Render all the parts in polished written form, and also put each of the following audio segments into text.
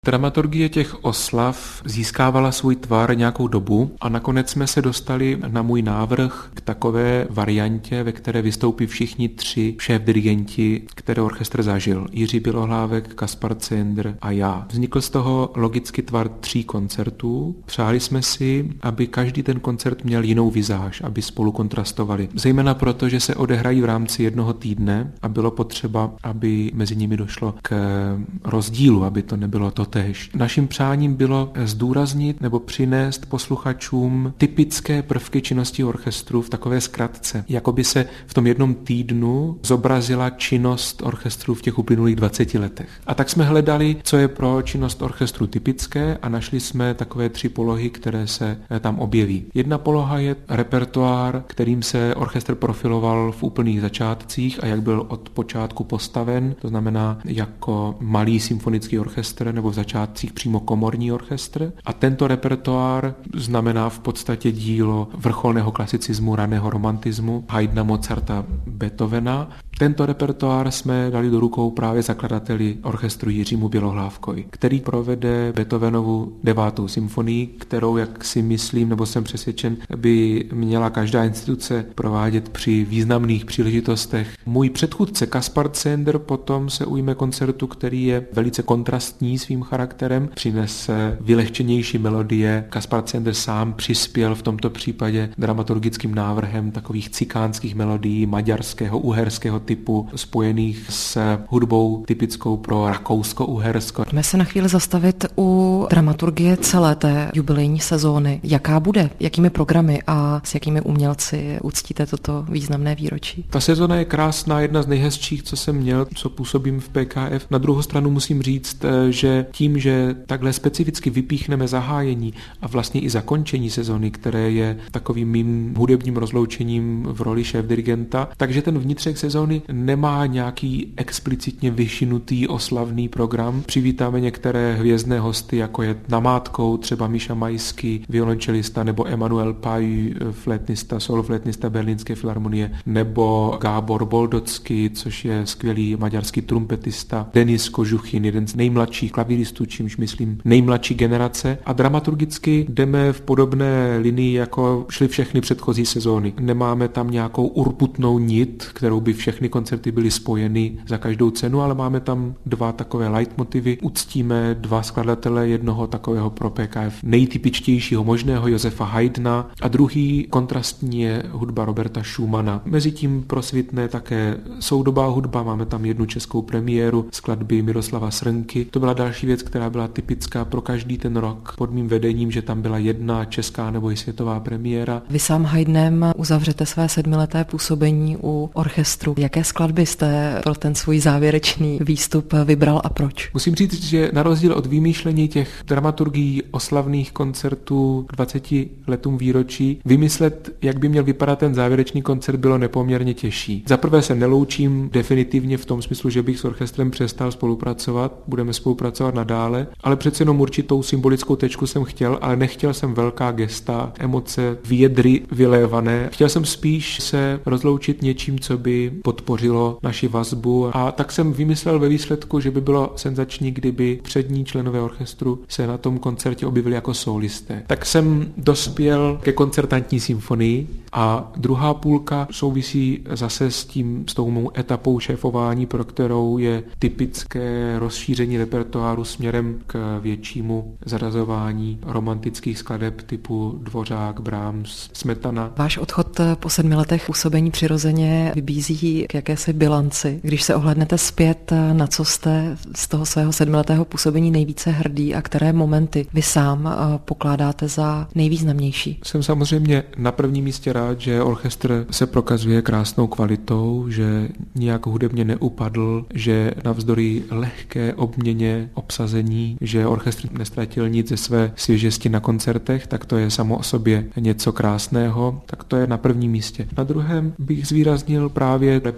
Dramaturgie těch oslav získávala svůj tvar nějakou dobu a nakonec jsme se dostali na můj návrh k takové variantě, ve které vystoupí všichni tři šéfdirigenti, které orchestr zažil. Jiří Bělohlávek, Kaspar Cendr a já. Vznikl z toho logicky tvar 3 koncertů. Přáli jsme si, aby každý ten koncert měl jinou vizáž, aby spolu kontrastovali. Zejména proto, že se odehrají v rámci jednoho týdne a bylo potřeba, aby mezi nimi došlo k rozdílu, aby to nebylo totéž. Naším přáním bylo zdůraznit nebo přinést posluchačům typické prvky činnosti orchestru v takové zkratce. Jakoby se v tom jednom týdnu zobrazila činnost orchestru v těch uplynulých 20 letech. A tak jsme hledali, co je pro činnost orchestru typické a našli jsme takové 3 polohy, které se tam objeví. Jedna poloha je repertoár, kterým se orchestr profiloval v úplných začátcích a jak byl od počátku postaven, to znamená jako malý symfonický orchestr nebo v začátcích přímo komorní orchestr. A tento repertoár znamená v podstatě dílo vrcholného klasicismu, raného romantismu, Haydna, Mozarta, Beethovena. Tento repertoár jsme dali do rukou právě zakladateli orchestru Jiřímu Bělohlávkovi, který provede Beethovenovu 9. symfonii, kterou, jak si myslím, nebo jsem přesvědčen, by měla každá instituce provádět při významných příležitostech. Můj předchůdce Kaspar Cendr potom se ujme koncertu, který je velice kontrastní svým charakterem, přinese vylehčenější melodie. Kaspar Cendr sám přispěl v tomto případě dramaturgickým návrhem takových cikánských melodií maďarského, uherského typu, spojených s hudbou typickou pro Rakousko-Uhersko. Pojďme se na chvíli zastavit u dramaturgie celé té jubilejní sezóny. Jaká bude? Jakými programy a s jakými umělci uctíte toto významné výročí? Ta sezóna je krásná, jedna z nejhezčích, co jsem měl, co působím v PKF. Na druhou stranu musím říct, že tím, že takhle specificky vypíchneme zahájení a vlastně i zakončení sezóny, které je takovým mým hudebním rozloučením v roli šéfdirigenta, takže ten vnitřek sezóny nemá nějaký explicitně vyšinutý oslavný program. Přivítáme některé hvězdné hosty, jako je namátkou třeba Miša Majský, violončelista, nebo Emanuel Paj, flétnista, soloflétnista Berlínské filharmonie, nebo Gábor Boldocký, což je skvělý maďarský trumpetista, Denis Kožuchin, jeden z nejmladších klavíristů, čímž myslím nejmladší generace. A dramaturgicky jdeme v podobné linii, jako šly všechny předchozí sezóny. Nemáme tam nějakou urputnou nit, kterou by všechny koncerty byly spojeny za každou cenu, ale máme tam 2 takové leitmotivy. Uctíme 2 skladatele, jednoho takového pro PKF nejtypičtějšího možného Josefa Haydna a druhý kontrastní je hudba Roberta Schumana. Mezitím prosvitne také soudobá hudba, máme tam jednu českou premiéru skladby Miroslava Srnky. To byla další věc, která byla typická pro každý ten rok pod mým vedením, že tam byla jedna česká nebo i světová premiéra. Vy sám Haydnem uzavřete své 7leté působení u orchestru. Jaké skladby jste pro ten svůj závěrečný výstup vybral a proč? Musím říct, že na rozdíl od vymýšlení těch dramaturgií oslavných koncertů k 20 letům výročí, vymyslet, jak by měl vypadat ten závěrečný koncert, bylo nepoměrně těžší. Za prvé se neloučím definitivně v tom smyslu, že bych s orchestrem přestal spolupracovat, budeme spolupracovat nadále, ale přece jenom určitou symbolickou tečku jsem chtěl, ale nechtěl jsem velká gesta, emoce, vědry vylévané. Chtěl jsem spíš se rozloučit něčím, co by podpořilo naši vazbu, a tak jsem vymyslel ve výsledku, že by bylo senzační, kdyby přední členové orchestru se na tom koncertě objevili jako solisté. Tak jsem dospěl ke koncertantní symfonii a druhá půlka souvisí zase s tou mou etapou šéfování, pro kterou je typické rozšíření repertoáru směrem k většímu zařazování romantických skladeb typu Dvořák, Brahms, Smetana. Váš odchod po 7 letech působení přirozeně vybízí k jakési bilanci. Když se ohlédnete zpět, na co jste z toho svého 7letého působení nejvíce hrdý a které momenty vy sám pokládáte za nejvýznamnější? Jsem samozřejmě na prvním místě rád, že orchestr se prokazuje krásnou kvalitou, že nijak hudebně neupadl, že navzdory lehké obměně obsazení, že orchestr nestratil nic ze své svěžesti na koncertech, tak to je samo o sobě něco krásného, tak to je na prvním místě. Na druhém bych zvýraznil právě repertoár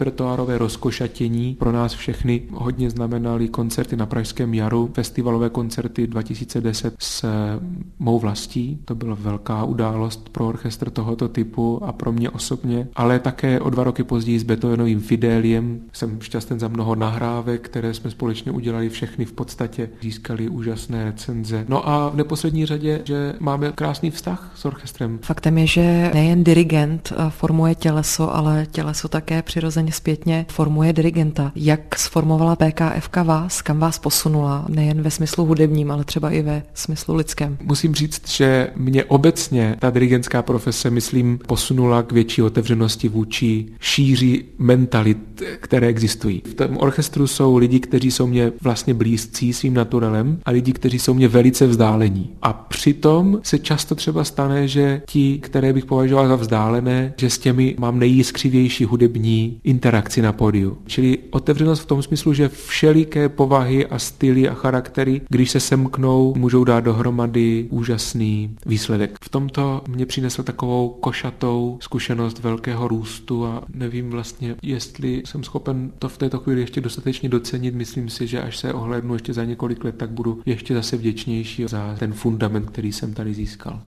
repertoárové rozkošatění. Pro nás všechny hodně znamenaly koncerty na Pražském jaru, festivalové koncerty 2010 s mou vlastí. To byla velká událost pro orchestr tohoto typu a pro mě osobně, ale také o 2 roky později s Beethovenovým Fideliem. Jsem šťastný za mnoho nahrávek, které jsme společně udělali, všechny v podstatě získali úžasné recenze. No a v neposlední řadě, že máme krásný vztah s orchestrem. Faktem je, že nejen dirigent formuje těleso, ale těleso také přirozeně zpětně formuje dirigenta. Jak sformovala PKFK vás, kam vás posunula, nejen ve smyslu hudebním, ale třeba i ve smyslu lidském? Musím říct, že mě obecně ta dirigentská profese, myslím, posunula k větší otevřenosti vůči šíři mentalit, které existují. V tom orchestru jsou lidi, kteří jsou mě vlastně blízcí svým naturelem a lidi, kteří jsou mě velice vzdálení. A přitom se často třeba stane, že ti, které bych považoval za vzdálené, že s těmi mám nejjiskřivější hudební interakci na pódiu. Čili otevřenost v tom smyslu, že všeliké povahy a styly a charaktery, když se semknou, můžou dát dohromady úžasný výsledek. V tomto mě přinesl takovou košatou zkušenost velkého růstu a nevím vlastně, jestli jsem schopen to v této chvíli ještě dostatečně docenit. Myslím si, že až se ohlédnu ještě za několik let, tak budu ještě zase vděčnější za ten fundament, který jsem tady získal.